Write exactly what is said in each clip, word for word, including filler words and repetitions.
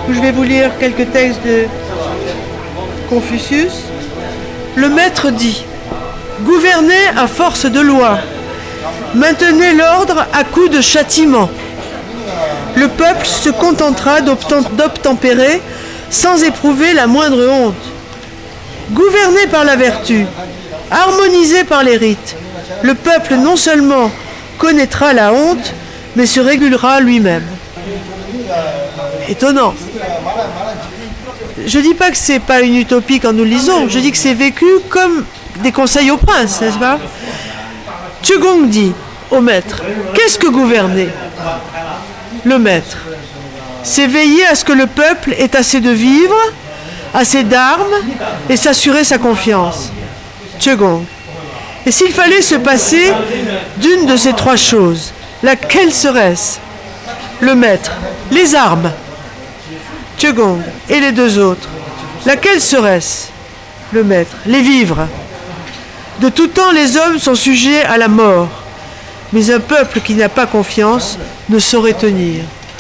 Je vais vous lire quelques textes de Confucius. Le maître dit: gouvernez à force de loi, maintenez l'ordre à coups de châtiment. Le peuple se contentera d'obtempérer sans éprouver la moindre honte. Gouvernez par la vertu, harmonisez par les rites. Le peuple non seulement connaîtra la honte, mais se régulera lui-même. Étonnant. Je ne dis pas que ce n'est pas une utopie quand nous le lisons, je dis que c'est vécu comme des conseils au prince, n'est-ce pas? Zhigong dit au maître: qu'est-ce que gouverner? Le maître: c'est veiller à ce que le peuple ait assez de vivres, assez d'armes et s'assurer sa confiance. Zhigong: et s'il fallait se passer d'une de ces trois choses, laquelle serait-ce? Le maître: les armes. Zhigong: et les deux autres, laquelle serait-ce? Le maître: les vivres. De tout temps, les hommes sont sujets à la mort, mais un peuple qui n'a pas confiance ne saurait tenir.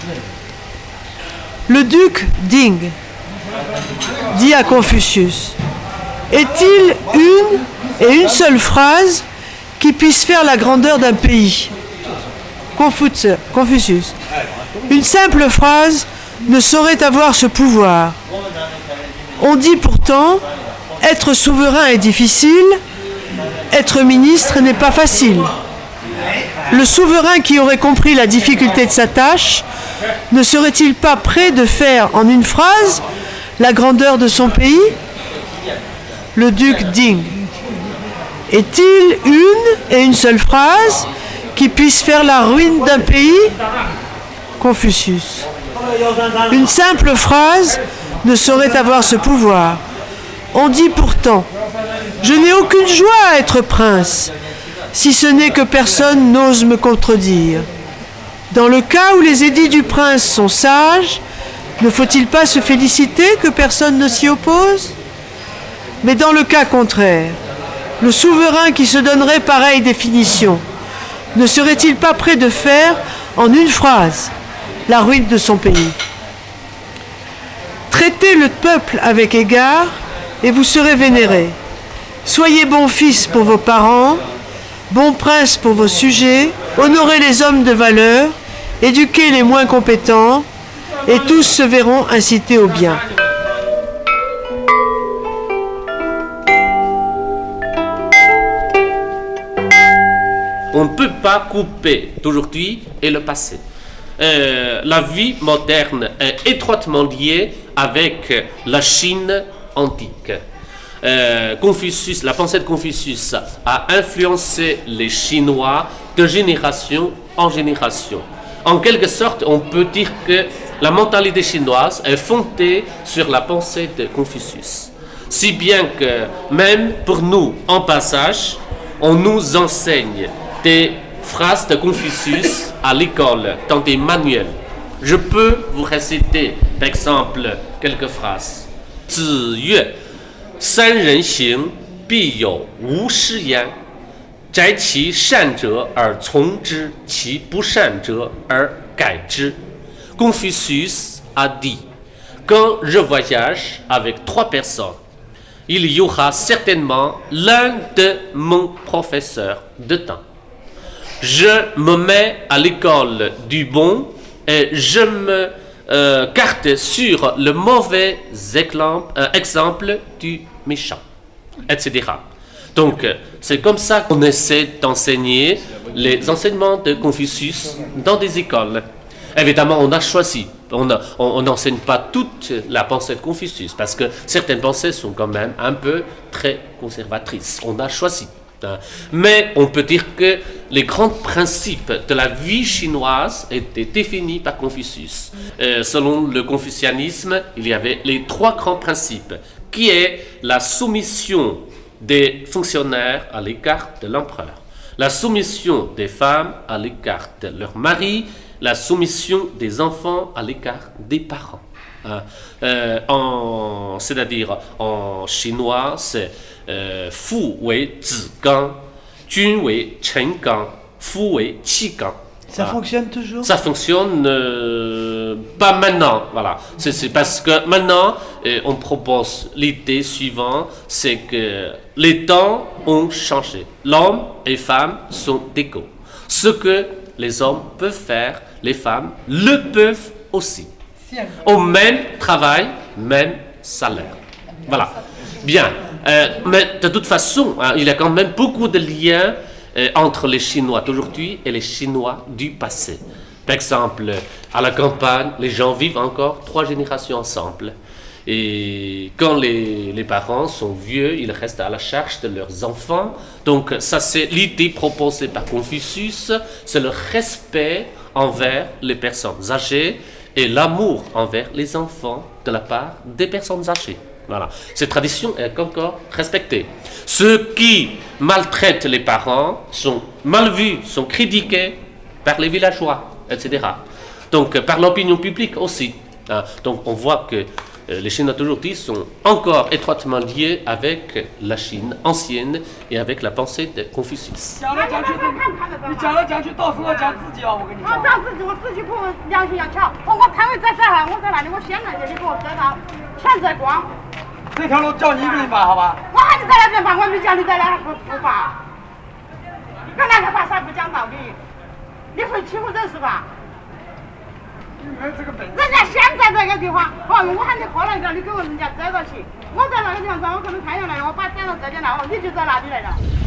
Le duc Ding dit à Confucius: est-il une et une seule phrase qui puisse faire la grandeur d'un pays? Confucius: une simple phrase ne saurait avoir ce pouvoir. On dit pourtant: être souverain est difficile, être ministre n'est pas facile. Le souverain qui aurait compris la difficulté de sa tâche ne serait-il pas prêt de faire en une phrase la grandeur de son pays? Le duc Ding: est-il une et une seule phrase qui puisse faire la ruine d'un pays? Confucius: une simple phrase ne saurait avoir ce pouvoir. On dit pourtant: je n'ai aucune joie à être prince, si ce n'est que personne n'ose me contredire. Dans le cas où les édits du prince sont sages, ne faut-il pas se féliciter que personne ne s'y oppose? Mais dans le cas contraire, le souverain qui se donnerait pareille définition, ne serait-il pas prêt de faire, en une phrase, la ruine de son pays? Traitez le peuple avec égard et vous serez vénérés. Soyez bons fils pour vos parents, bons princes pour vos sujets, honorez les hommes de valeur, éduquez les moins compétents, et tous se verront incités au bien. On ne peut pas couper d'aujourd'hui et le passé. Euh, la vie moderne est étroitement liée avec la Chine antique. Euh, Confucius, la pensée de Confucius a influencé les Chinois de génération en génération. En quelque sorte, on peut dire que la mentalité chinoise est fondée sur la pensée de Confucius. Si bien que même pour nous, en passage, on nous enseigne des phrases de Confucius à l'école, dans des manuels. Je peux vous réciter, par exemple, quelques phrases. 子曰 三人行，必有吾师焉。择其善者而从之，其不善者而改之。Confucius a dit: quand je voyage avec trois personnes, il y aura certainement l'un de mon professeur de temps. Je me mets à l'école du bon et je me euh, carte sur le mauvais exemple, euh, exemple du méchant, et cetera. Donc, c'est comme ça qu'on essaie d'enseigner les enseignements de Confucius dans des écoles. Évidemment, on a choisi. On n'enseigne pas toute la pensée de Confucius parce que certaines pensées sont quand même un peu très conservatrices. On a choisi. Mais on peut dire que les grands principes de la vie chinoise étaient définis par Confucius. Euh, selon le confucianisme, il y avait les trois grands principes, qui est la soumission des fonctionnaires à l'égard de l'empereur, la soumission des femmes à l'égard de leur mari, la soumission des enfants à l'égard des parents. Hein. Euh, en, c'est-à-dire en chinois, c'est euh, Fu wei zi gang, Jun wei chen gang, Fu wei qi gang. Ça voilà. fonctionne toujours? Ça fonctionne euh, pas maintenant, voilà. C'est parce que maintenant, euh, on propose l'idée suivante, c'est que les temps ont changé. L'homme et les femmes sont égaux. Ce que les hommes peuvent faire, les femmes le peuvent aussi. Au même travail, même salaire. Voilà. Bien. Euh, mais de toute façon, hein, il y a quand même beaucoup de liens euh, entre les Chinois d'aujourd'hui et les Chinois du passé. Par exemple, à la campagne, les gens vivent encore trois générations ensemble. Et quand les, les parents sont vieux, ils restent à la charge de leurs enfants. Donc ça, c'est l'idée proposée par Confucius, c'est le respect envers les personnes âgées et l'amour envers les enfants de la part des personnes âgées. Voilà. Cette tradition est encore respectée. Ceux qui maltraitent les parents sont mal vus, sont critiqués par les villageois, et cetera. Donc par l'opinion publique aussi. Donc on voit que les Chinois d'aujourd'hui sont encore étroitement liés avec la Chine ancienne et avec la pensée de Confucius. 人家现在这个地方，哦，我喊你过来一个，你给我人家载到去。我在那个地方上，我可能太阳来了，我把载到这里来，哦，你就在哪里来了？